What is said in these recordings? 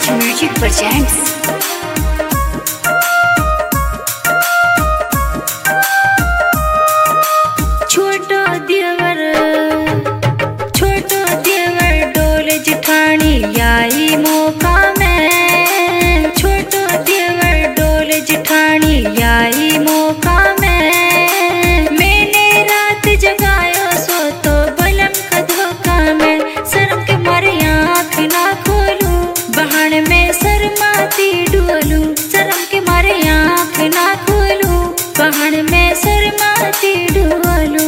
Music presents. छोटो देवर डोल जिठानी याई मौका में। छोटो देवर डोल जिठानी याई मौका में। मैंने रात जगायो सो तो बलम का धोखा में। शर्म के मारे आँख ना खोलूं, बहन में शर्माती डोलूं। शर्म के मारे आँख ना खोलूं, बहन में शर्माती डोलूं।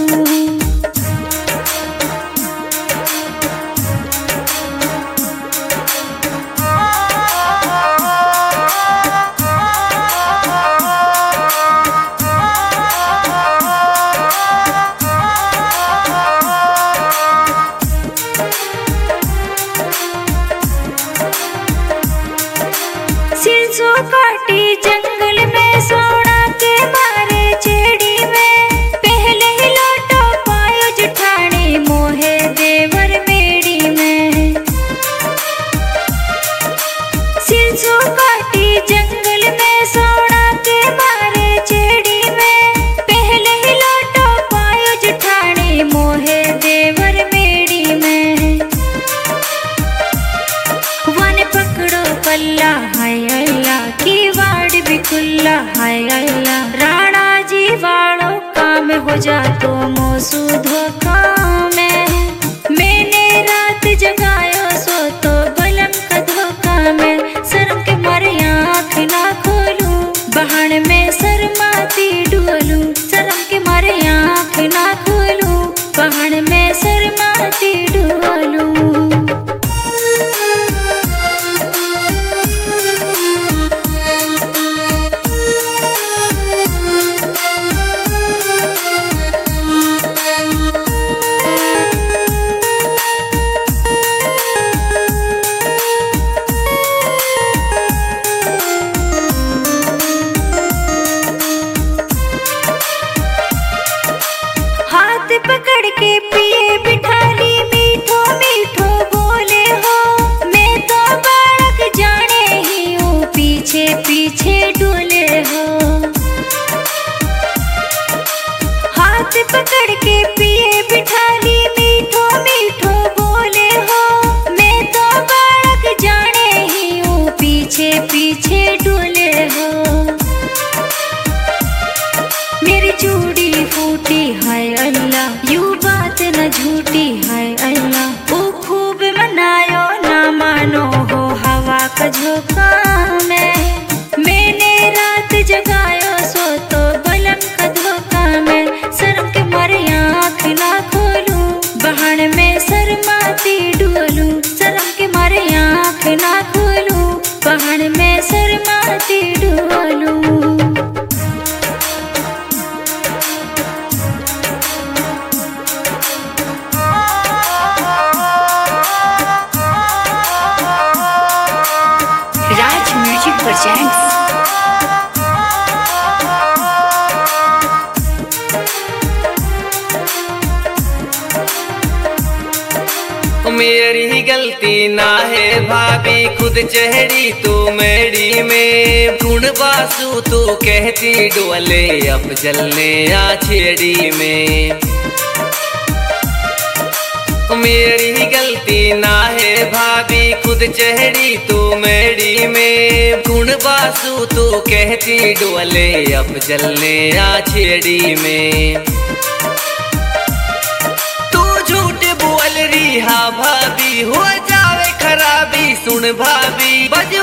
सिरसो काटी जंगल में सोना के मारे चेड़ी में। पहले ही लौटो पायो जिठानी मोहे देवर मेड़ी में। सिरसो काटी जंगल में सोना के मारे चेड़ी में। पहले ही लौटो पायो जिठानी मोहे देवर मेड़ी में। वन पकड़ो पल्ला हाय अल्लाह की वाड़ भी खुल्ला हाय अल्लाह। राणा जी वालों काम हो जा तो मोसू धोखा में। मैंने रात जगायो सो तो बलम का धोखा में। शर्म के मारे आँख ना खोलूं, बहन में शर्माती डोलूं। शर्म के मारे आँख ना खोलूं, बहन में शर्माती डोलूं। हाथ पकड़ के पिए बिठाली मीठो मीठो बोले हो। मैं तो बालक जाने ही हूँ पीछे पीछे डोले हो। हाथ पकड़ के पिए बिठाली मीठो मीठो बोले हो। मैं तो बालक जाने ही हूँ पीछे पीछे डोले हो। मेरी चूड़ी फूटी हाय अल्लाह, यूं बात न झूठी हाय अल्लाह। वो खूब मनायो ना मानो हो हवा का झोंका में। मैंने रात जगायो सो तो बलम का धोखा में। शर्म के मारे आँख ना खोलूं, बहन में शर्माती डोलूं। शर्म के मारे आँख ना खोलूं, बहन में शर्माती डोलूं। राज म्यूजिक प्रेजेंट्स। मेरी गलती ना है भाभी, खुद चढ़ी तू मेरी में। गुण बासु तू कहती डोले, अब जलने आ छेड़ी में। मेरी गलती ना है भाभी, खुद चढ़ी तू मेरी में। गुण बासु तू कहती डोले, अब जलने आ छेड़ी में। तू झूठ बोल रही हा भाभी, हो जावे खराबी सुन भाभी।